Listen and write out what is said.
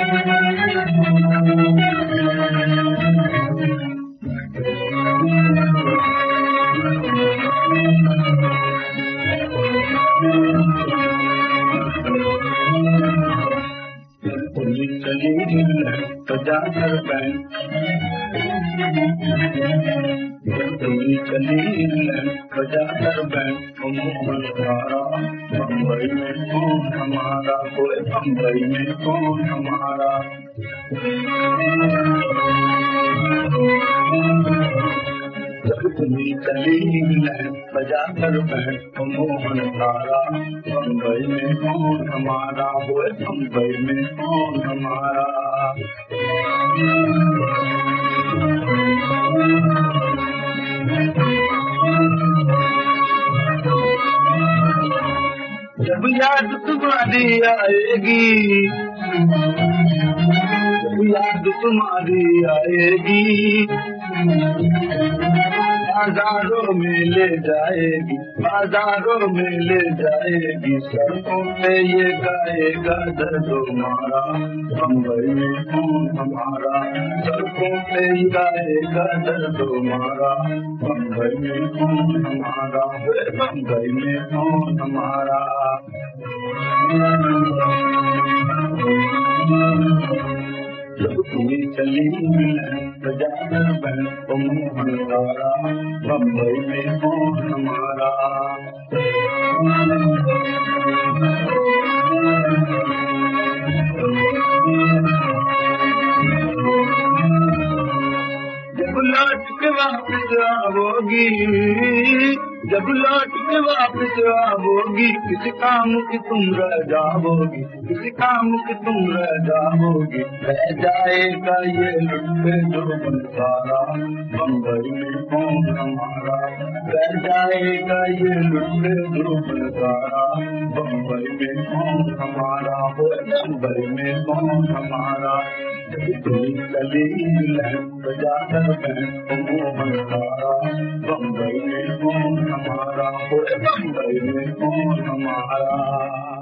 बजा कर बैंक चली बजा कर बैंक मोहन धारा बम्बई में कौन हमारा कोई बम्बई में कौन हमारा चली बजा कर बैंक मोहन धारा बम्बई में कौन हमारा कोई बम्बई में कौन हमारा जब याद तुम्हारी आएगी जब याद तुम्हारी आएगी बाजारों में ले जाएगी बाजारों में ले जाएगी सड़कों पे ये गाएगा दर्दो मारा बम्बई में कौन हमारा सड़कों पे ये गाएगा दर्दो मारा बम्बई में कौन हमारा बम्बई में कौन हमारा जब तुम्हें चली बजा कर बैंक मोहन धारा बम्बई में कौन हमारा जब लौट के वापस आओगी जब लौट के वापस आओगी किसी काम की तुम रह जाओगी किसी काम की तुम रह जाओगी रह जाएगा ये लुटे जो सारा बम्बई में कौन हमारा रह जाएगा ये लुटे जो सारा बम्बई में कौन हमारा हो बम्बई में कौन हमारा चली बजा कर बैंक मोहन धारा बम्बई में कौन हमारा बम्बई में कौन हमारा